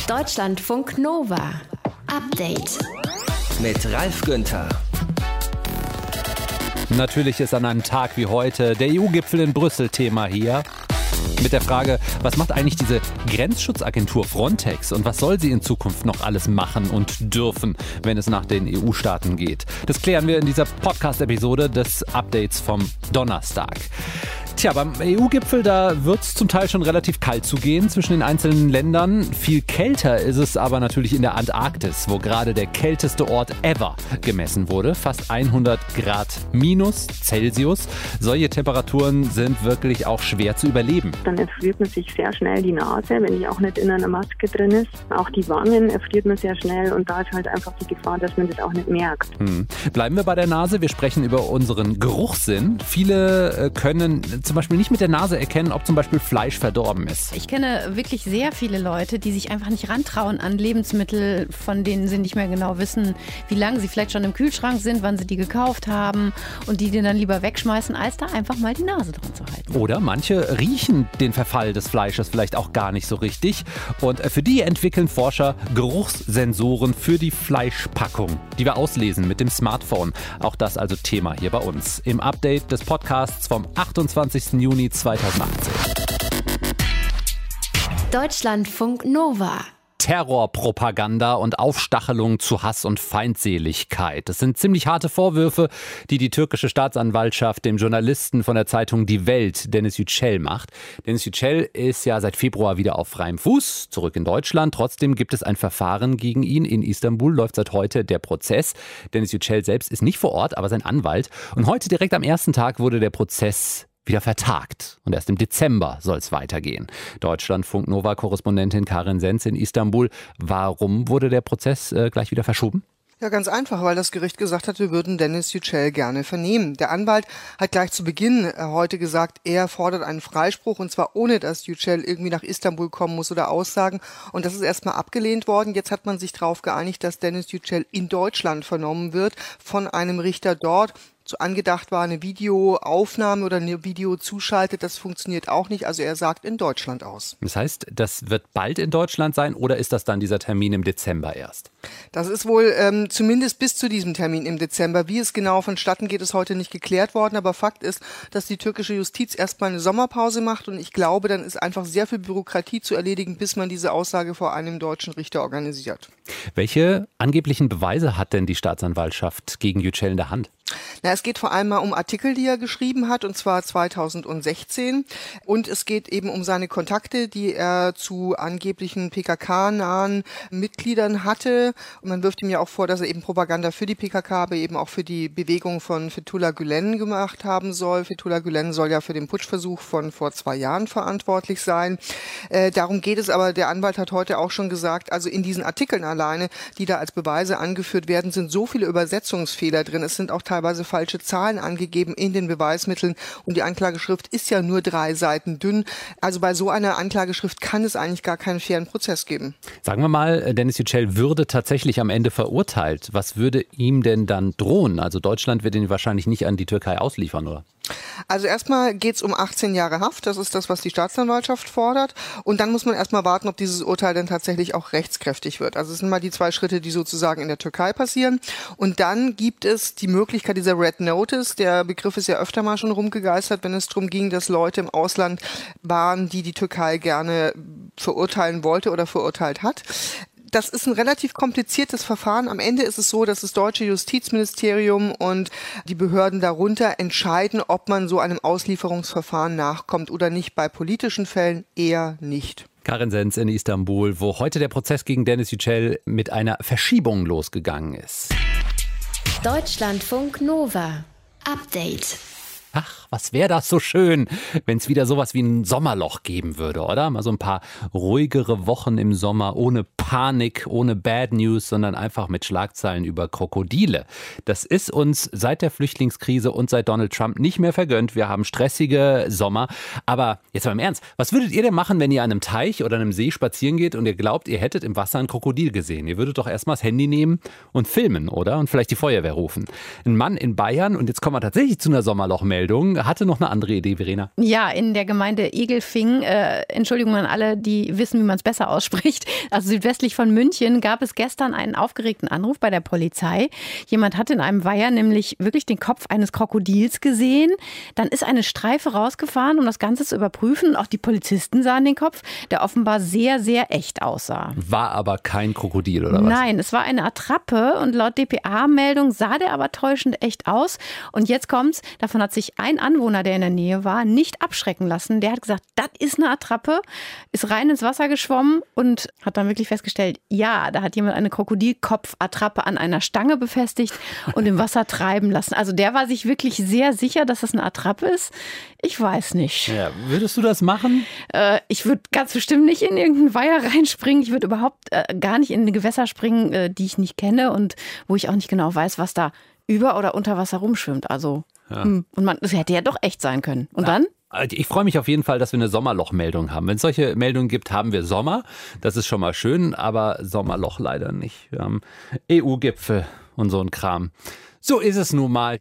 Deutschlandfunk Nova. Update. Mit Ralf Günther. Natürlich ist an einem Tag wie heute der EU-Gipfel in Brüssel Thema hier. Mit der Frage, was macht eigentlich diese Grenzschutzagentur Frontex und was soll sie in Zukunft noch alles machen und dürfen, wenn es nach den EU-Staaten geht? Das klären wir in dieser Podcast-Episode des Updates vom Donnerstag. Tja, beim EU-Gipfel, da wird es zum Teil schon relativ kalt zugehen zwischen den einzelnen Ländern. Viel kälter ist es aber natürlich in der Antarktis, wo gerade der kälteste Ort ever gemessen wurde. Fast 100 Grad minus Celsius. Solche Temperaturen sind wirklich auch schwer zu überleben. Dann erfriert man sich sehr schnell die Nase, wenn die auch nicht in einer Maske drin ist. Auch die Wangen erfriert man sehr schnell und da ist halt einfach die Gefahr, dass man das auch nicht merkt. Bleiben wir bei der Nase. Wir sprechen über unseren Geruchssinn. Viele können zum Beispiel nicht mit der Nase erkennen, ob zum Beispiel Fleisch verdorben ist. Ich kenne wirklich sehr viele Leute, die sich einfach nicht rantrauen an Lebensmittel, von denen sie nicht mehr genau wissen, wie lange sie vielleicht schon im Kühlschrank sind, wann sie die gekauft haben und die dann lieber wegschmeißen, als da einfach mal die Nase dran zu halten. Oder manche riechen den Verfall des Fleisches vielleicht auch gar nicht so richtig. Und für die entwickeln Forscher Geruchssensoren für die Fleischpackung, die wir auslesen mit dem Smartphone. Auch das also Thema hier bei uns im Update des Podcasts vom 28. Juni 2018. Deutschlandfunk Nova. Terrorpropaganda und Aufstachelung zu Hass und Feindseligkeit. Das sind ziemlich harte Vorwürfe, die die türkische Staatsanwaltschaft dem Journalisten von der Zeitung Die Welt, Deniz Yücel, macht. Deniz Yücel ist ja seit Februar wieder auf freiem Fuß, zurück in Deutschland. Trotzdem gibt es ein Verfahren gegen ihn. In Istanbul läuft seit heute der Prozess. Deniz Yücel selbst ist nicht vor Ort, aber sein Anwalt. Und heute direkt am ersten Tag wurde der Prozess wieder vertagt. Und erst im Dezember soll es weitergehen. Deutschlandfunk Nova-Korrespondentin Karin Senz in Istanbul. Warum wurde der Prozess gleich wieder verschoben? Ja, ganz einfach, weil das Gericht gesagt hat, wir würden Deniz Yücel gerne vernehmen. Der Anwalt hat gleich zu Beginn heute gesagt, er fordert einen Freispruch und zwar ohne, dass Yücel irgendwie nach Istanbul kommen muss oder aussagen. Und das ist erstmal abgelehnt worden. Jetzt hat man sich darauf geeinigt, dass Deniz Yücel in Deutschland vernommen wird von einem Richter dort. So angedacht war eine Videoaufnahme oder eine Videozuschaltet, das funktioniert auch nicht. Also er sagt in Deutschland aus. Das heißt, das wird bald in Deutschland sein oder ist das dann dieser Termin im Dezember erst? Das ist wohl zumindest bis zu diesem Termin im Dezember. Wie es genau vonstatten geht, ist heute nicht geklärt worden. Aber Fakt ist, dass die türkische Justiz erstmal eine Sommerpause macht. Und ich glaube, dann ist einfach sehr viel Bürokratie zu erledigen, bis man diese Aussage vor einem deutschen Richter organisiert. Welche angeblichen Beweise hat denn die Staatsanwaltschaft gegen Yücel in der Hand? Na, es geht vor allem mal um Artikel, die er geschrieben hat, und zwar 2016. Und es geht eben um seine Kontakte, die er zu angeblichen PKK-nahen Mitgliedern hatte. Und man wirft ihm ja auch vor, dass er eben Propaganda für die PKK, aber eben auch für die Bewegung von Fethullah Gülen gemacht haben soll. Fethullah Gülen soll ja für den Putschversuch von vor 2 Jahren verantwortlich sein. Darum geht es aber, der Anwalt hat heute auch schon gesagt, also in diesen Artikeln alleine, die da als Beweise angeführt werden, sind so viele Übersetzungsfehler drin. Es sind auch teilweise falsche Zahlen angegeben in den Beweismitteln und die Anklageschrift ist ja nur 3 Seiten dünn. Also bei so einer Anklageschrift kann es eigentlich gar keinen fairen Prozess geben. Sagen wir mal, Deniz Yücel würde tatsächlich am Ende verurteilt. Was würde ihm denn dann drohen? Also Deutschland wird ihn wahrscheinlich nicht an die Türkei ausliefern, oder? Also erstmal geht es um 18 Jahre Haft, das ist das, was die Staatsanwaltschaft fordert. Und dann muss man erstmal warten, ob dieses Urteil dann tatsächlich auch rechtskräftig wird. Also es sind mal die 2 Schritte, die sozusagen in der Türkei passieren. Und dann gibt es die Möglichkeit dieser Red Notice. Der Begriff ist ja öfter mal schon rumgegeistert, wenn es darum ging, dass Leute im Ausland waren, die die Türkei gerne verurteilen wollte oder verurteilt hat. Das ist ein relativ kompliziertes Verfahren. Am Ende ist es so, dass das deutsche Justizministerium und die Behörden darunter entscheiden, ob man so einem Auslieferungsverfahren nachkommt oder nicht. Bei politischen Fällen eher nicht. Karin Senz in Istanbul, wo heute der Prozess gegen Deniz Yücel mit einer Verschiebung losgegangen ist. Deutschlandfunk Nova. Update. Ach, was wäre das so schön, wenn es wieder sowas wie ein Sommerloch geben würde, oder? Mal so ein paar ruhigere Wochen im Sommer, ohne Panik, ohne Bad News, sondern einfach mit Schlagzeilen über Krokodile. Das ist uns seit der Flüchtlingskrise und seit Donald Trump nicht mehr vergönnt. Wir haben stressige Sommer. Aber jetzt mal im Ernst, was würdet ihr denn machen, wenn ihr an einem Teich oder einem See spazieren geht und ihr glaubt, ihr hättet im Wasser ein Krokodil gesehen? Ihr würdet doch erstmal das Handy nehmen und filmen, oder? Und vielleicht die Feuerwehr rufen. Ein Mann in Bayern, und jetzt kommen wir tatsächlich zu einer Sommerlochmeldung, hatte noch eine andere Idee, Verena. Ja, in der Gemeinde Egelfing, Entschuldigung an alle, die wissen, wie man es besser ausspricht, also südwestlich von München gab es gestern einen aufgeregten Anruf bei der Polizei. Jemand hat in einem Weiher nämlich wirklich den Kopf eines Krokodils gesehen. Dann ist eine Streife rausgefahren, um das Ganze zu überprüfen. Auch die Polizisten sahen den Kopf, der offenbar sehr, sehr echt aussah. War aber kein Krokodil, oder was? Nein, es war eine Attrappe und laut dpa-Meldung sah der aber täuschend echt aus. Und jetzt kommt's, davon hat sich ein Anwohner, der in der Nähe war, nicht abschrecken lassen. Der hat gesagt, das ist eine Attrappe, ist rein ins Wasser geschwommen und hat dann wirklich festgestellt, ja, da hat jemand eine Krokodilkopfattrappe an einer Stange befestigt und im Wasser treiben lassen. Also der war sich wirklich sehr sicher, dass das eine Attrappe ist. Ich weiß nicht. Ja, würdest du das machen? Ich würde ganz bestimmt nicht in irgendeinen Weiher reinspringen. Ich würde überhaupt gar nicht in eine Gewässer springen, die ich nicht kenne und wo ich auch nicht genau weiß, was da über oder unter Wasser rumschwimmt. Also, und das hätte ja doch echt sein können. Und dann? Ich freue mich auf jeden Fall, dass wir eine Sommerlochmeldung haben. Wenn es solche Meldungen gibt, haben wir Sommer. Das ist schon mal schön, aber Sommerloch leider nicht. Wir haben EU-Gipfel und so ein Kram. So ist es nun mal.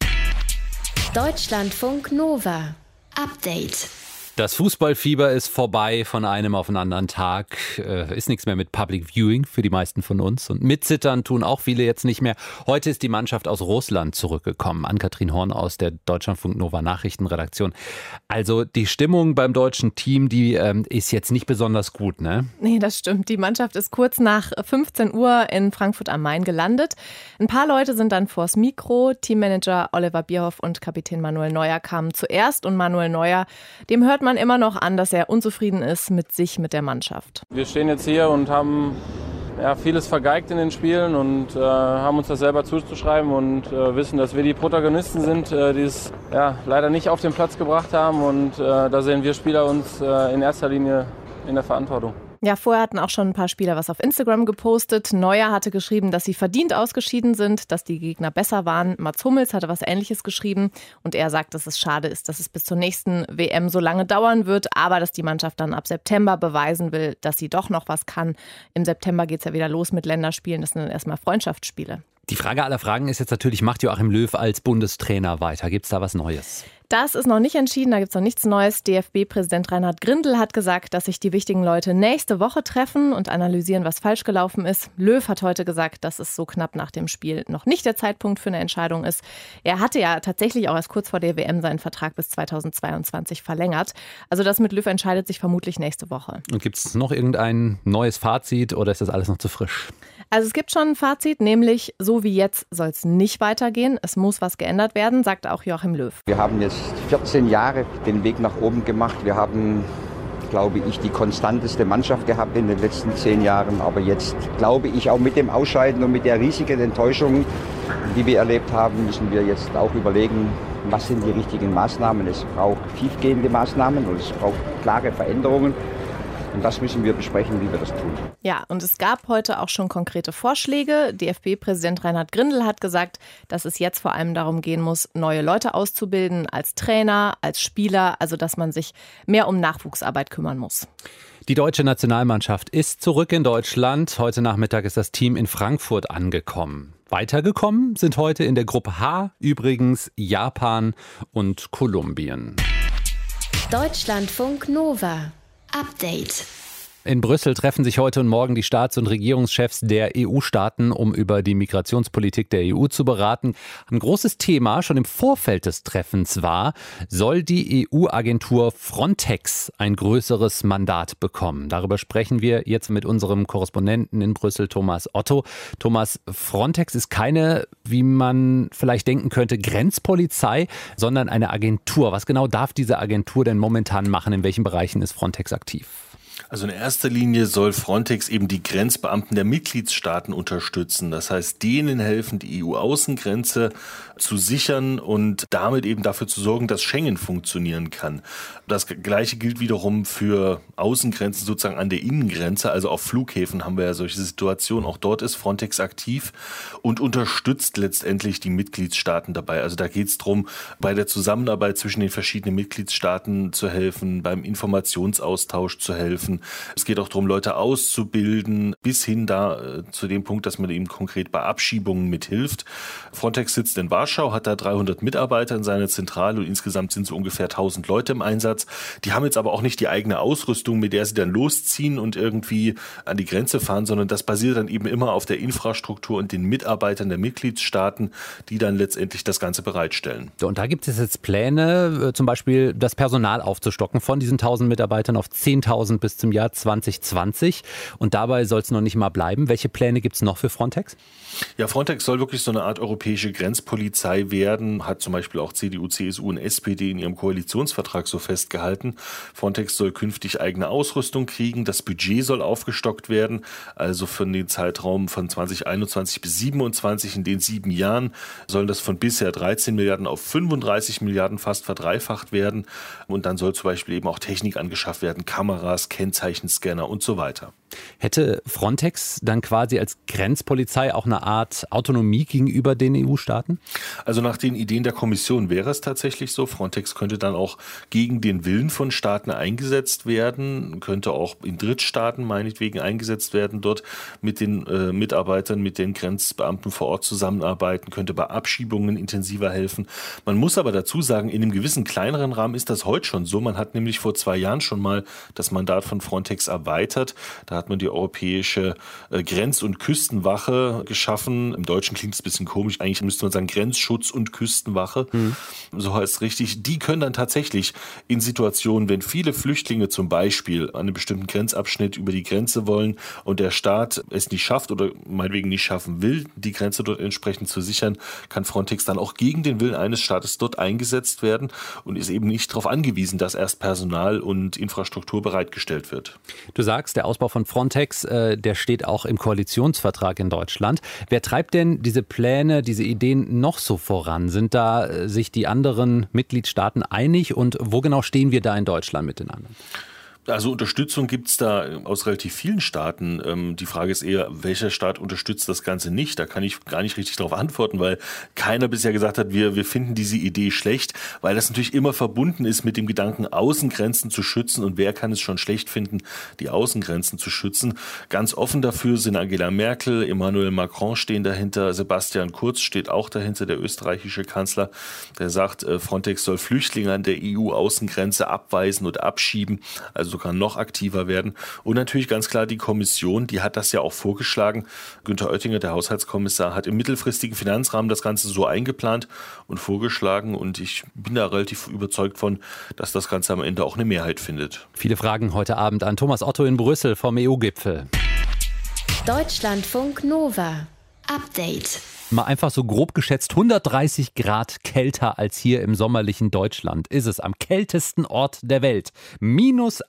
Deutschlandfunk Nova. Update. Das Fußballfieber ist vorbei von einem auf den anderen Tag. Ist nichts mehr mit Public Viewing für die meisten von uns. Und mitzittern tun auch viele jetzt nicht mehr. Heute ist die Mannschaft aus Russland zurückgekommen. Ann-Kathrin Horn aus der Deutschlandfunk Nova Nachrichtenredaktion. Also die Stimmung beim deutschen Team, die ist jetzt nicht besonders gut, ne? Nee, das stimmt. Die Mannschaft ist kurz nach 15 Uhr in Frankfurt am Main gelandet. Ein paar Leute sind dann vors Mikro. Teammanager Oliver Bierhoff und Kapitän Manuel Neuer kamen zuerst. Und Manuel Neuer, dem hört man immer noch an, dass er unzufrieden ist mit sich, mit der Mannschaft. Wir stehen jetzt hier und haben vieles vergeigt in den Spielen und haben uns das selber zuzuschreiben und wissen, dass wir die Protagonisten sind, die es leider nicht auf den Platz gebracht haben. Und da sehen wir Spieler uns in erster Linie in der Verantwortung. Ja, vorher hatten auch schon ein paar Spieler was auf Instagram gepostet. Neuer hatte geschrieben, dass sie verdient ausgeschieden sind, dass die Gegner besser waren. Mats Hummels hatte was Ähnliches geschrieben und er sagt, dass es schade ist, dass es bis zur nächsten WM so lange dauern wird, aber dass die Mannschaft dann ab September beweisen will, dass sie doch noch was kann. Im September geht es ja wieder los mit Länderspielen, das sind dann erstmal Freundschaftsspiele. Die Frage aller Fragen ist jetzt natürlich, macht Joachim Löw als Bundestrainer weiter? Gibt es da was Neues? Das ist noch nicht entschieden, da gibt es noch nichts Neues. DFB-Präsident Reinhard Grindel hat gesagt, dass sich die wichtigen Leute nächste Woche treffen und analysieren, was falsch gelaufen ist. Löw hat heute gesagt, dass es so knapp nach dem Spiel noch nicht der Zeitpunkt für eine Entscheidung ist. Er hatte ja tatsächlich auch erst kurz vor der WM seinen Vertrag bis 2022 verlängert. Also das mit Löw entscheidet sich vermutlich nächste Woche. Und gibt es noch irgendein neues Fazit oder ist das alles noch zu frisch? Also es gibt schon ein Fazit, nämlich so wie jetzt soll es nicht weitergehen. Es muss was geändert werden, sagte auch Joachim Löw. Wir haben jetzt 14 Jahre den Weg nach oben gemacht. Wir haben, glaube ich, die konstanteste Mannschaft gehabt in den letzten 10 Jahren. Aber jetzt, glaube ich, auch mit dem Ausscheiden und mit der riesigen Enttäuschung, die wir erlebt haben, müssen wir jetzt auch überlegen, was sind die richtigen Maßnahmen. Es braucht tiefgehende Maßnahmen und es braucht klare Veränderungen. Und das müssen wir besprechen, wie wir das tun. Ja, und es gab heute auch schon konkrete Vorschläge. DFB-Präsident Reinhard Grindel hat gesagt, dass es jetzt vor allem darum gehen muss, neue Leute auszubilden, als Trainer, als Spieler, also dass man sich mehr um Nachwuchsarbeit kümmern muss. Die deutsche Nationalmannschaft ist zurück in Deutschland. Heute Nachmittag ist das Team in Frankfurt angekommen. Weitergekommen sind heute in der Gruppe H übrigens Japan und Kolumbien. Deutschlandfunk Nova. Update. In Brüssel treffen sich heute und morgen die Staats- und Regierungschefs der EU-Staaten, um über die Migrationspolitik der EU zu beraten. Ein großes Thema schon im Vorfeld des Treffens war, soll die EU-Agentur Frontex ein größeres Mandat bekommen? Darüber sprechen wir jetzt mit unserem Korrespondenten in Brüssel, Thomas Otto. Thomas, Frontex ist keine, wie man vielleicht denken könnte, Grenzpolizei, sondern eine Agentur. Was genau darf diese Agentur denn momentan machen? In welchen Bereichen ist Frontex aktiv? Also in erster Linie soll Frontex eben die Grenzbeamten der Mitgliedstaaten unterstützen. Das heißt, denen helfen, die EU-Außengrenze zu sichern und damit eben dafür zu sorgen, dass Schengen funktionieren kann. Das Gleiche gilt wiederum für Außengrenzen sozusagen an der Innengrenze. Also auf Flughäfen haben wir ja solche Situationen. Auch dort ist Frontex aktiv und unterstützt letztendlich die Mitgliedstaaten dabei. Also da geht es darum, bei der Zusammenarbeit zwischen den verschiedenen Mitgliedstaaten zu helfen, beim Informationsaustausch zu helfen. helfen. Es geht auch darum, Leute auszubilden, bis hin zu dem Punkt, dass man eben konkret bei Abschiebungen mithilft. Frontex sitzt in Warschau, hat da 300 Mitarbeiter in seiner Zentrale und insgesamt sind so ungefähr 1000 Leute im Einsatz. Die haben jetzt aber auch nicht die eigene Ausrüstung, mit der sie dann losziehen und irgendwie an die Grenze fahren, sondern das basiert dann eben immer auf der Infrastruktur und den Mitarbeitern der Mitgliedstaaten, die dann letztendlich das Ganze bereitstellen. Und da gibt es jetzt Pläne, zum Beispiel das Personal aufzustocken von diesen 1000 Mitarbeitern auf 10.000 bis zum Jahr 2020. Und dabei soll es noch nicht mal bleiben. Welche Pläne gibt es noch für Frontex? Ja, Frontex soll wirklich so eine Art europäische Grenzpolizei werden, hat zum Beispiel auch CDU, CSU und SPD in ihrem Koalitionsvertrag so festgehalten. Frontex soll künftig eigene Ausrüstung kriegen, das Budget soll aufgestockt werden, also für den Zeitraum von 2021 bis 2027, in den 7 Jahren, soll das von bisher 13 Milliarden auf 35 Milliarden fast verdreifacht werden und dann soll zum Beispiel eben auch Technik angeschafft werden, Kameras, Kennzeichenscanner und so weiter. Hätte Frontex dann quasi als Grenzpolizei auch eine Art Autonomie gegenüber den EU-Staaten? Also nach den Ideen der Kommission wäre es tatsächlich so. Frontex könnte dann auch gegen den Willen von Staaten eingesetzt werden, könnte auch in Drittstaaten meinetwegen eingesetzt werden, dort mit den Mitarbeitern, mit den Grenzbeamten vor Ort zusammenarbeiten, könnte bei Abschiebungen intensiver helfen. Man muss aber dazu sagen, in einem gewissen kleineren Rahmen ist das heute schon so. Man hat nämlich vor 2 Jahren schon mal das Mandat von Frontex erweitert. Da hat man die Europäische Grenz- und Küstenwache geschaffen. Im Deutschen klingt es ein bisschen komisch. Eigentlich müsste man sagen Grenzschutz- und Küstenwache. So heißt es richtig. Die können dann tatsächlich in Situationen, wenn viele Flüchtlinge zum Beispiel an einem bestimmten Grenzabschnitt über die Grenze wollen und der Staat es nicht schafft oder meinetwegen nicht schaffen will, die Grenze dort entsprechend zu sichern, kann Frontex dann auch gegen den Willen eines Staates dort eingesetzt werden und ist eben nicht darauf angewiesen, dass erst Personal und Infrastruktur bereitgestellt wird. Du sagst, der Ausbau von Frontex, der steht auch im Koalitionsvertrag in Deutschland. Wer treibt denn diese Pläne, diese Ideen noch so voran? Sind da sich die anderen Mitgliedstaaten einig und wo genau stehen wir da in Deutschland mit den anderen? Also Unterstützung gibt es da aus relativ vielen Staaten. Die Frage ist eher, welcher Staat unterstützt das Ganze nicht? Da kann ich gar nicht richtig darauf antworten, weil keiner bisher gesagt hat, wir finden diese Idee schlecht, weil das natürlich immer verbunden ist mit dem Gedanken, Außengrenzen zu schützen. Und wer kann es schon schlecht finden, die Außengrenzen zu schützen? Ganz offen dafür sind Angela Merkel, Emmanuel Macron stehen dahinter, Sebastian Kurz steht auch dahinter, der österreichische Kanzler, der sagt, Frontex soll Flüchtlinge an der EU-Außengrenze abweisen und abschieben, also sogar noch aktiver werden. Und natürlich ganz klar die Kommission, die hat das ja auch vorgeschlagen. Günther Oettinger, der Haushaltskommissar, hat im mittelfristigen Finanzrahmen das Ganze so eingeplant und vorgeschlagen. Und ich bin da relativ überzeugt von, dass das Ganze am Ende auch eine Mehrheit findet. Viele Fragen heute Abend an Thomas Otto in Brüssel vom EU-Gipfel. Deutschlandfunk Nova. Update. Mal einfach so grob geschätzt 130 Grad kälter als hier im sommerlichen Deutschland ist es am kältesten Ort der Welt. Minus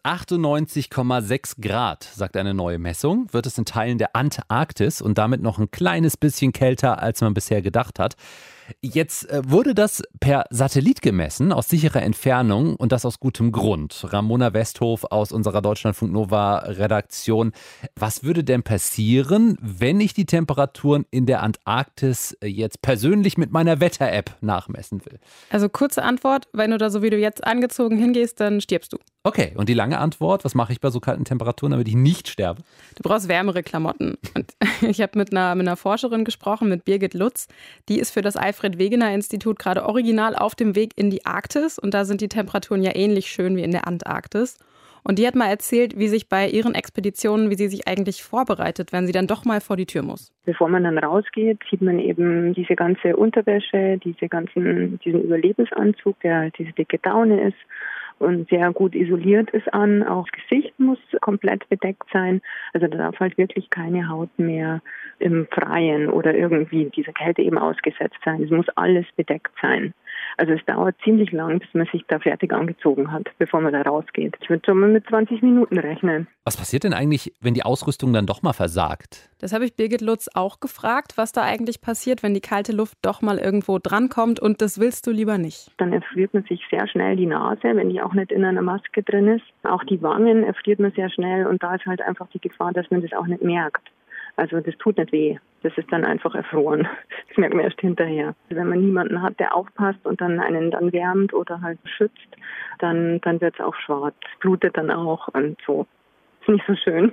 98,6 Grad, sagt eine neue Messung, wird es in Teilen der Antarktis und damit noch ein kleines bisschen kälter, als man bisher gedacht hat. Jetzt wurde das per Satellit gemessen, aus sicherer Entfernung und das aus gutem Grund. Ramona Westhof aus unserer Deutschlandfunk Nova Redaktion. Was würde denn passieren, wenn ich die Temperaturen in der Antarktis jetzt persönlich mit meiner Wetter-App nachmessen will? Also kurze Antwort, wenn du da so wie du jetzt angezogen hingehst, dann stirbst du. Okay, und die lange Antwort, was mache ich bei so kalten Temperaturen, damit ich nicht sterbe? Du brauchst wärmere Klamotten. Und ich habe mit einer Forscherin gesprochen, mit Birgit Lutz. Die ist für das Alfred-Wegener-Institut gerade original auf dem Weg in die Arktis. Und da sind die Temperaturen ja ähnlich schön wie in der Antarktis. Und die hat mal erzählt, wie sich bei ihren Expeditionen, wie sie sich eigentlich vorbereitet, wenn sie dann doch mal vor die Tür muss. Bevor man dann rausgeht, sieht man eben diese ganze Unterwäsche, diesen Überlebensanzug, der diese dicke Daune ist und sehr gut isoliert ist an. Auch das Gesicht muss komplett bedeckt sein. Also da darf halt wirklich keine Haut mehr im Freien oder irgendwie dieser Kälte eben ausgesetzt sein. Es muss alles bedeckt sein. Also es dauert ziemlich lang, bis man sich da fertig angezogen hat, bevor man da rausgeht. Ich würde schon mal mit 20 Minuten rechnen. Was passiert denn eigentlich, wenn die Ausrüstung dann doch mal versagt? Das habe ich Birgit Lutz auch gefragt, was da eigentlich passiert, wenn die kalte Luft doch mal irgendwo drankommt und das willst du lieber nicht. Dann erfriert man sich sehr schnell die Nase, wenn die auch nicht in einer Maske drin ist. Auch die Wangen erfriert man sehr schnell und da ist halt einfach die Gefahr, dass man das auch nicht merkt. Also das tut nicht weh. Das ist dann einfach erfroren. Das merkt man erst hinterher. Wenn man niemanden hat, der aufpasst und dann einen dann wärmt oder halt schützt, dann wird es auch schwarz. Blutet dann auch und so. ist nicht so schön.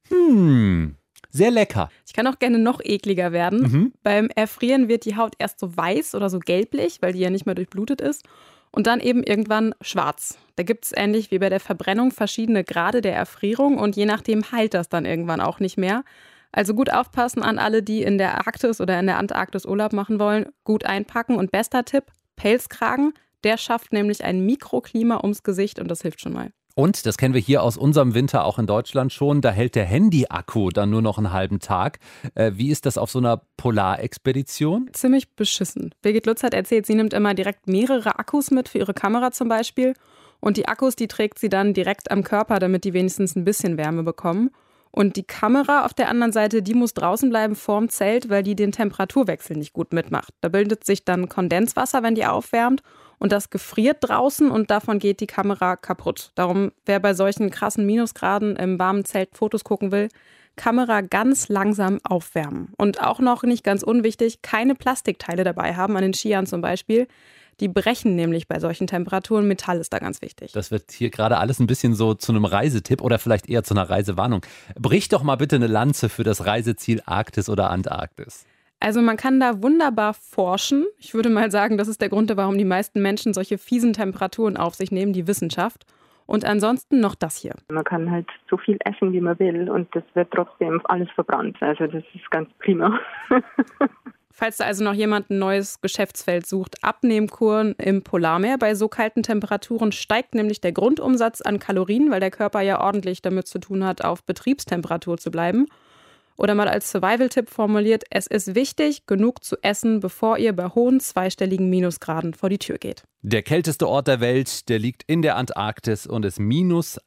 Sehr lecker. Ich kann auch gerne noch ekliger werden. Beim Erfrieren wird die Haut erst so weiß oder so gelblich, weil die ja nicht mehr durchblutet ist. Und dann eben irgendwann schwarz. Da gibt es ähnlich wie bei der Verbrennung verschiedene Grade der Erfrierung und je nachdem heilt das dann irgendwann auch nicht mehr. Also gut aufpassen an alle, die in der Arktis oder in der Antarktis Urlaub machen wollen. Gut einpacken und bester Tipp, Pelzkragen. Der schafft nämlich ein Mikroklima ums Gesicht und das hilft schon mal. Und, das kennen wir hier aus unserem Winter auch in Deutschland schon, da hält der Handy-Akku dann nur noch einen halben Tag. Wie ist das auf so einer Polarexpedition? Ziemlich beschissen. Birgit Lutz hat erzählt, sie nimmt immer direkt mehrere Akkus mit für ihre Kamera zum Beispiel. Und die Akkus, die trägt sie dann direkt am Körper, damit die wenigstens ein bisschen Wärme bekommen. Und die Kamera auf der anderen Seite, die muss draußen bleiben vorm Zelt, weil die den Temperaturwechsel nicht gut mitmacht. Da bildet sich dann Kondenswasser, wenn die aufwärmt. Und das gefriert draußen und davon geht die Kamera kaputt. Darum, wer bei solchen krassen Minusgraden im warmen Zelt Fotos gucken will, Kamera ganz langsam aufwärmen. Und auch noch nicht ganz unwichtig, keine Plastikteile dabei haben, an den Skiern zum Beispiel. Die brechen nämlich bei solchen Temperaturen. Metall ist da ganz wichtig. Das wird hier gerade alles ein bisschen so zu einem Reisetipp oder vielleicht eher zu einer Reisewarnung. Brich doch mal bitte eine Lanze für das Reiseziel Arktis oder Antarktis. Also man kann da wunderbar forschen. Ich würde mal sagen, das ist der Grund, warum die meisten Menschen solche fiesen Temperaturen auf sich nehmen, die Wissenschaft. Und ansonsten noch das hier. Man kann halt so viel essen, wie man will und das wird trotzdem alles verbrannt. Also das ist ganz prima. Falls da also noch jemand ein neues Geschäftsfeld sucht, Abnehmkuren im Polarmeer. Bei so kalten Temperaturen steigt nämlich der Grundumsatz an Kalorien, weil der Körper ja ordentlich damit zu tun hat, auf Betriebstemperatur zu bleiben. Oder mal als Survival-Tipp formuliert, es ist wichtig, genug zu essen, bevor ihr bei hohen zweistelligen Minusgraden vor die Tür geht. Der kälteste Ort der Welt, der liegt in der Antarktis und ist minus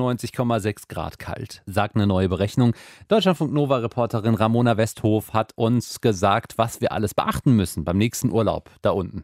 98,6 Grad kalt, sagt eine neue Berechnung. Deutschlandfunk Nova-Reporterin Ramona Westhof hat uns gesagt, was wir alles beachten müssen beim nächsten Urlaub da unten.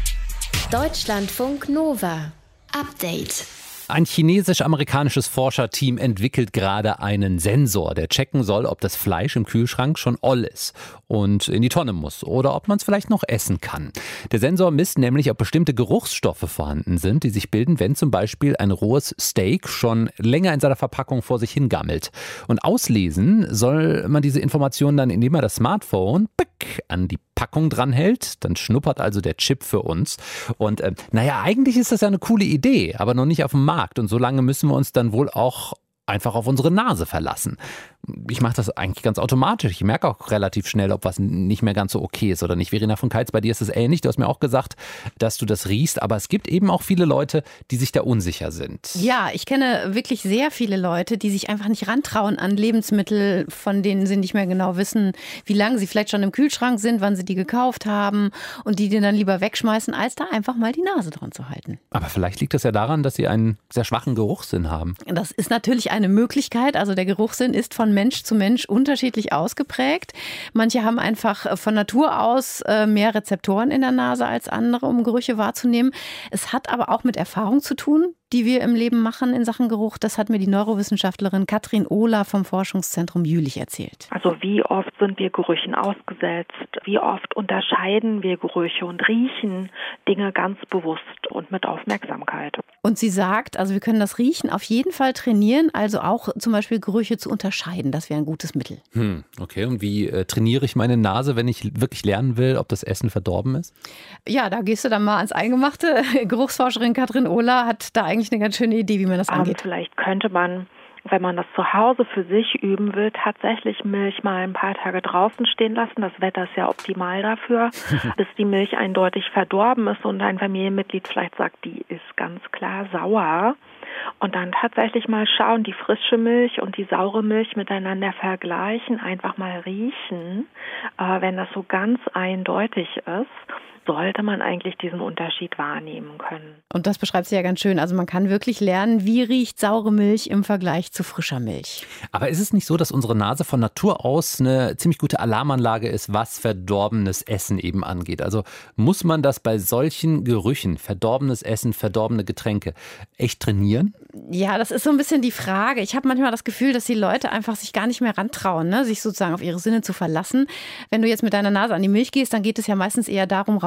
Deutschlandfunk Nova. Update. Ein chinesisch-amerikanisches Forscherteam entwickelt gerade einen Sensor, der checken soll, ob das Fleisch im Kühlschrank schon oll ist und in die Tonne muss oder ob man es vielleicht noch essen kann. Der Sensor misst nämlich, ob bestimmte Geruchsstoffe vorhanden sind, die sich bilden, wenn zum Beispiel ein rohes Steak schon länger in seiner Verpackung vor sich hingammelt. Und auslesen soll man diese Informationen dann, indem man das Smartphone an die Packung dranhält. Dann schnuppert also der Chip für uns. Und eigentlich ist das ja eine coole Idee, aber noch nicht auf dem Markt. Und so lange müssen wir uns dann wohl auch einfach auf unsere Nase verlassen. Ich mache das eigentlich ganz automatisch. Ich merke auch relativ schnell, ob was nicht mehr ganz so okay ist oder nicht. Verena von Keitz, bei dir ist es ähnlich. Du hast mir auch gesagt, dass du das riechst. Aber es gibt eben auch viele Leute, die sich da unsicher sind. Ja, ich kenne wirklich sehr viele Leute, die sich einfach nicht rantrauen an Lebensmittel, von denen sie nicht mehr genau wissen, wie lange sie vielleicht schon im Kühlschrank sind, wann sie die gekauft haben und die dann lieber wegschmeißen, als da einfach mal die Nase dran zu halten. Aber vielleicht liegt das ja daran, dass sie einen sehr schwachen Geruchssinn haben. Das ist natürlich eine Möglichkeit. Also der Geruchssinn ist von Mensch zu Mensch unterschiedlich ausgeprägt. Manche haben einfach von Natur aus mehr Rezeptoren in der Nase als andere, um Gerüche wahrzunehmen. Es hat aber auch mit Erfahrung zu tun, die wir im Leben machen in Sachen Geruch. Das hat mir die Neurowissenschaftlerin Katrin Ohler vom Forschungszentrum Jülich erzählt. Also wie oft sind wir Gerüchen ausgesetzt? Wie oft unterscheiden wir Gerüche und riechen Dinge ganz bewusst und mit Aufmerksamkeit? Und sie sagt, also wir können das Riechen auf jeden Fall trainieren, also auch zum Beispiel Gerüche zu unterscheiden. Das wäre ein gutes Mittel. Okay, und wie trainiere ich meine Nase, wenn ich wirklich lernen will, ob das Essen verdorben ist? Ja, da gehst du dann mal ans Eingemachte. Geruchsforscherin Katrin Ohler hat da eigentlich eine ganz schöne Idee, wie man das angeht. Vielleicht könnte man, wenn man das zu Hause für sich üben will, tatsächlich Milch mal ein paar Tage draußen stehen lassen. Das Wetter ist ja optimal dafür, bis die Milch eindeutig verdorben ist und ein Familienmitglied vielleicht sagt, die ist ganz klar sauer. Und dann tatsächlich mal schauen, die frische Milch und die saure Milch miteinander vergleichen, einfach mal riechen. Wenn das so ganz eindeutig ist, sollte man eigentlich diesen Unterschied wahrnehmen können. Und das beschreibt sie ja ganz schön. Also man kann wirklich lernen, wie riecht saure Milch im Vergleich zu frischer Milch. Aber ist es nicht so, dass unsere Nase von Natur aus eine ziemlich gute Alarmanlage ist, was verdorbenes Essen eben angeht? Also muss man das bei solchen Gerüchen, verdorbenes Essen, verdorbene Getränke, echt trainieren? Ja, das ist so ein bisschen die Frage. Ich habe manchmal das Gefühl, dass die Leute einfach sich gar nicht mehr rantrauen, sich sozusagen auf ihre Sinne zu verlassen. Wenn du jetzt mit deiner Nase an die Milch gehst, dann geht es ja meistens eher darum,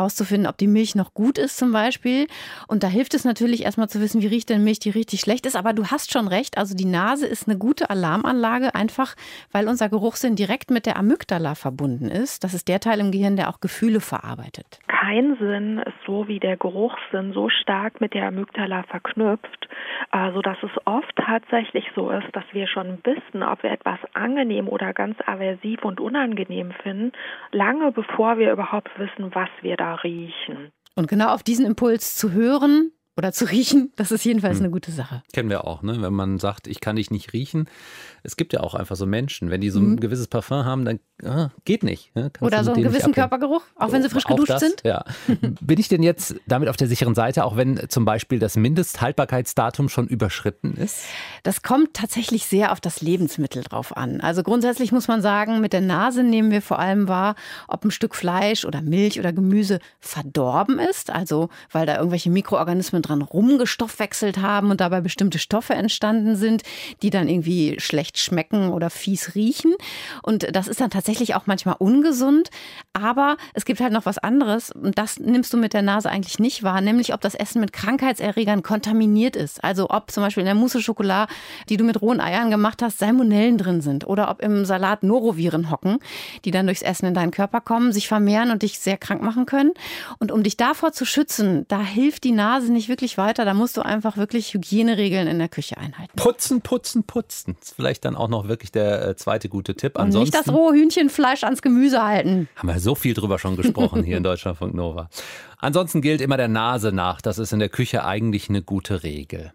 rauszufinden, ob die Milch noch gut ist zum Beispiel. Und da hilft es natürlich erstmal zu wissen, wie riecht denn Milch, die richtig schlecht ist. Aber du hast schon recht, also die Nase ist eine gute Alarmanlage, einfach weil unser Geruchssinn direkt mit der Amygdala verbunden ist. Das ist der Teil im Gehirn, der auch Gefühle verarbeitet. Kein Sinn ist so wie der Geruchssinn so stark mit der Amygdala verknüpft, sodass es oft tatsächlich so ist, dass wir schon wissen, ob wir etwas angenehm oder ganz aversiv und unangenehm finden, lange bevor wir überhaupt wissen, was wir da riechen. Und genau auf diesen Impuls zu hören oder zu riechen, das ist jedenfalls eine gute Sache. Kennen wir auch, ne? Wenn man sagt, ich kann dich nicht riechen. Es gibt ja auch einfach so Menschen, wenn die so ein gewisses Parfum haben, dann geht nicht. Ne? Oder so einen gewissen Körpergeruch, auch wenn sie frisch geduscht sind. Ja. Bin ich denn jetzt damit auf der sicheren Seite, auch wenn zum Beispiel das Mindesthaltbarkeitsdatum schon überschritten ist? Das kommt tatsächlich sehr auf das Lebensmittel drauf an. Also grundsätzlich muss man sagen, mit der Nase nehmen wir vor allem wahr, ob ein Stück Fleisch oder Milch oder Gemüse verdorben ist, also weil da irgendwelche Mikroorganismen dran rumgestoffwechselt haben und dabei bestimmte Stoffe entstanden sind, die dann irgendwie schlecht schmecken oder fies riechen. Und das ist dann tatsächlich auch manchmal ungesund. Aber es gibt halt noch was anderes und das nimmst du mit der Nase eigentlich nicht wahr, nämlich ob das Essen mit Krankheitserregern kontaminiert ist. Also ob zum Beispiel in der Mousse Schokolade, die du mit rohen Eiern gemacht hast, Salmonellen drin sind oder ob im Salat Noroviren hocken, die dann durchs Essen in deinen Körper kommen, sich vermehren und dich sehr krank machen können. Und um dich davor zu schützen, da hilft die Nase nicht wirklich weiter. Da musst du einfach wirklich Hygieneregeln in der Küche einhalten. Putzen, putzen, putzen. Das ist vielleicht dann auch noch wirklich der zweite gute Tipp. Und nicht das rohe Hühnchenfleisch ans Gemüse halten. Haben wir so viel drüber schon gesprochen hier in Deutschlandfunk Nova. Ansonsten gilt immer der Nase nach. Das ist in der Küche eigentlich eine gute Regel.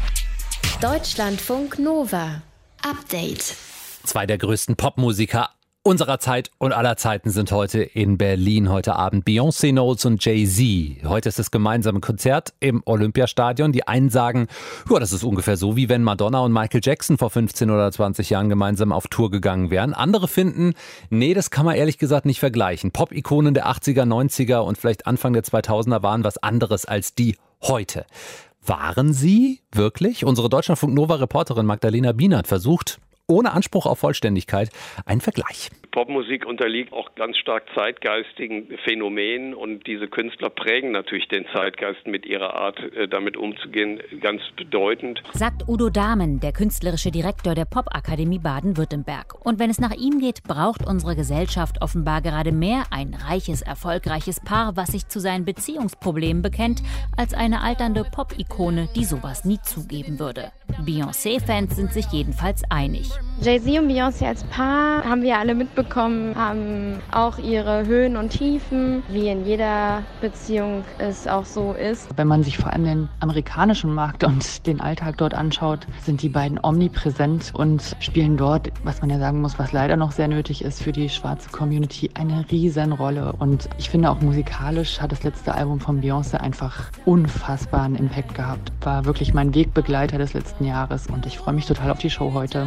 Deutschlandfunk Nova. Update. 2 der größten Popmusiker unserer Zeit und aller Zeiten sind heute in Berlin. Heute Abend Beyoncé Knowles und Jay-Z. Heute ist das gemeinsame Konzert im Olympiastadion. Die einen sagen, ja, das ist ungefähr so, wie wenn Madonna und Michael Jackson vor 15 oder 20 Jahren gemeinsam auf Tour gegangen wären. Andere finden, nee, das kann man ehrlich gesagt nicht vergleichen. Pop-Ikonen der 80er, 90er und vielleicht Anfang der 2000er waren was anderes als die heute. Waren sie wirklich? Unsere Deutschlandfunk Nova-Reporterin Magdalena Biener hat versucht, ohne Anspruch auf Vollständigkeit, einen Vergleich. Popmusik unterliegt auch ganz stark zeitgeistigen Phänomenen und diese Künstler prägen natürlich den Zeitgeist mit ihrer Art, damit umzugehen, ganz bedeutend. Sagt Udo Dahmen, der künstlerische Direktor der Popakademie Baden-Württemberg. Und wenn es nach ihm geht, braucht unsere Gesellschaft offenbar gerade mehr ein reiches, erfolgreiches Paar, was sich zu seinen Beziehungsproblemen bekennt, als eine alternde Pop-Ikone, die sowas nie zugeben würde. Beyoncé-Fans sind sich jedenfalls einig. Jay-Z und Beyoncé als Paar haben wir alle mitbekommen, haben auch ihre Höhen und Tiefen, wie in jeder Beziehung es auch so ist. Wenn man sich vor allem den amerikanischen Markt und den Alltag dort anschaut, sind die beiden omnipräsent und spielen dort, was man ja sagen muss, was leider noch sehr nötig ist für die schwarze Community, eine Riesenrolle. Und ich finde auch musikalisch hat das letzte Album von Beyoncé einfach unfassbaren Impact gehabt. War wirklich mein Wegbegleiter des letzten Jahres und ich freue mich total auf die Show heute.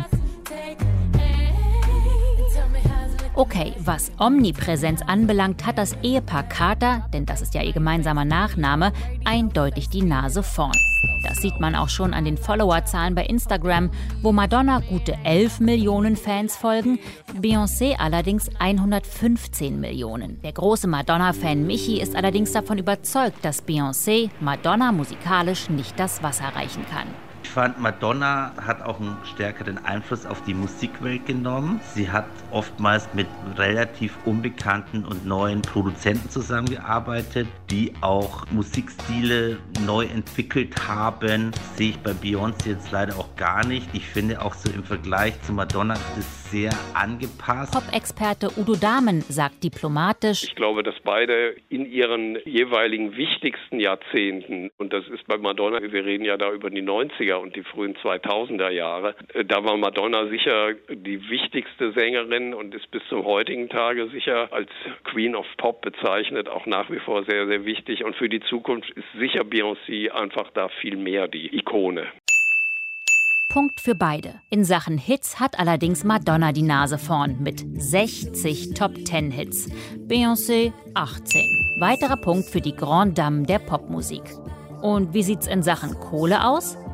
Okay, was Omnipräsenz anbelangt, hat das Ehepaar Carter, denn das ist ja ihr gemeinsamer Nachname, eindeutig die Nase vorn. Das sieht man auch schon an den Followerzahlen bei Instagram, wo Madonna gute 11 Millionen Fans folgen, Beyoncé allerdings 115 Millionen. Der große Madonna-Fan Michi ist allerdings davon überzeugt, dass Beyoncé Madonna musikalisch nicht das Wasser reichen kann. Ich fand, Madonna hat auch einen stärkeren Einfluss auf die Musikwelt genommen. Sie hat oftmals mit relativ unbekannten und neuen Produzenten zusammengearbeitet, die auch Musikstile neu entwickelt haben. Das sehe ich bei Beyoncé jetzt leider auch gar nicht. Ich finde auch so im Vergleich zu Madonna ist es sehr angepasst. Pop-Experte Udo Dahmen sagt diplomatisch: Ich glaube, dass beide in ihren jeweiligen wichtigsten Jahrzehnten, und das ist bei Madonna, wir reden ja da über die 90er und die frühen 2000er Jahre, da war Madonna sicher die wichtigste Sängerin und ist bis zum heutigen Tage sicher als Queen of Pop bezeichnet, auch nach wie vor sehr, sehr wichtig. Und für die Zukunft ist sicher Beyoncé einfach da viel mehr die Ikone. Punkt für beide. In Sachen Hits hat allerdings Madonna die Nase vorn mit 60 Top-10-Hits. Beyoncé 18. Weiterer Punkt für die Grande Dame der Popmusik. Und wie sieht's in Sachen Kohle aus?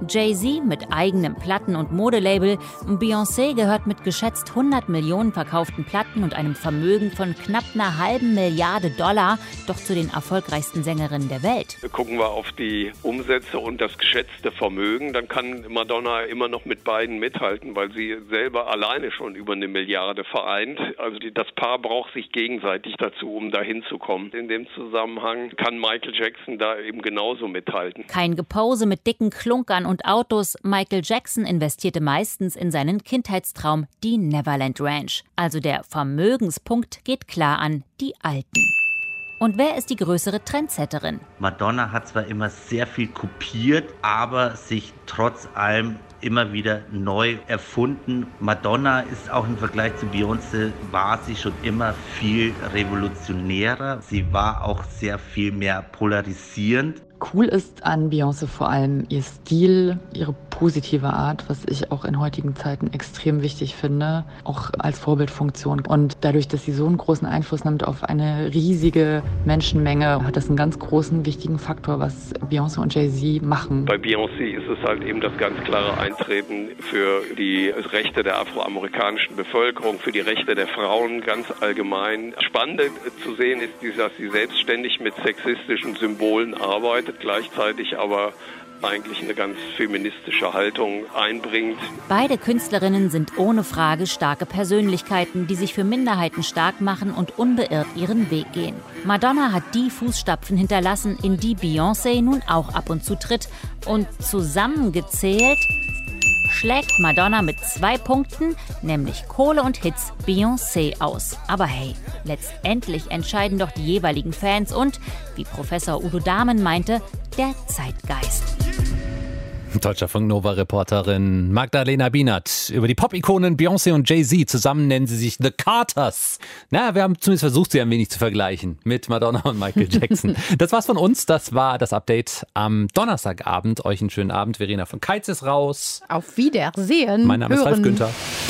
Jay-Z mit eigenem Platten- und Modelabel. Beyoncé gehört mit geschätzt 100 Millionen verkauften Platten und einem Vermögen von knapp einer halben Milliarde $, doch zu den erfolgreichsten Sängerinnen der Welt. Gucken wir auf die Umsätze und das geschätzte Vermögen, dann kann Madonna immer noch mit beiden mithalten, weil sie selber alleine schon über 1 Milliarde vereint. Also das Paar braucht sich gegenseitig dazu, um dahin zu kommen. In dem Zusammenhang kann Michael Jackson da eben genauso mithalten. Kein Gepose mit dicken Klunkern und Autos. Michael Jackson investierte meistens in seinen Kindheitstraum, die Neverland Ranch. Also der Vermögenspunkt geht klar an die Alten. Und wer ist die größere Trendsetterin? Madonna hat zwar immer sehr viel kopiert, aber sich trotz allem immer wieder neu erfunden. Madonna ist auch im Vergleich zu Beyoncé, war sie schon immer viel revolutionärer. Sie war auch sehr viel mehr polarisierend. Cool ist an Beyoncé vor allem ihr Stil, ihre positive Art, was ich auch in heutigen Zeiten extrem wichtig finde, auch als Vorbildfunktion. Und dadurch, dass sie so einen großen Einfluss nimmt auf eine riesige Menschenmenge, hat das einen ganz großen, wichtigen Faktor, was Beyoncé und Jay-Z machen. Bei Beyoncé ist es halt eben das ganz klare Eintreten für die Rechte der afroamerikanischen Bevölkerung, für die Rechte der Frauen ganz allgemein. Spannend zu sehen ist, dass sie selbstständig mit sexistischen Symbolen arbeitet, gleichzeitig aber eigentlich eine ganz feministische Haltung einbringt. Beide Künstlerinnen sind ohne Frage starke Persönlichkeiten, die sich für Minderheiten stark machen und unbeirrt ihren Weg gehen. Madonna hat die Fußstapfen hinterlassen, in die Beyoncé nun auch ab und zu tritt. Und zusammengezählt schlägt Madonna mit 2 Punkten, nämlich Kohle und Hits, Beyoncé aus. Aber hey, letztendlich entscheiden doch die jeweiligen Fans und, wie Professor Udo Dahmen meinte, der Zeitgeist. Deutschlandfunk Nova-Reporterin Magdalena Bienert über die Pop-Ikonen Beyoncé und Jay-Z. Zusammen nennen sie sich The Carters. Na, wir haben zumindest versucht, sie ein wenig zu vergleichen mit Madonna und Michael Jackson. Das war's von uns. Das war das Update am Donnerstagabend. Euch einen schönen Abend. Verena von Keitz ist raus. Auf Wiedersehen. Mein Name ist Ralf Günther.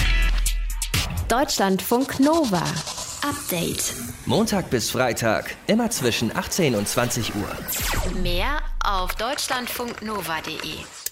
Deutschlandfunk Nova. Update. Montag bis Freitag, immer zwischen 18 und 20 Uhr. Mehr auf deutschlandfunknova.de.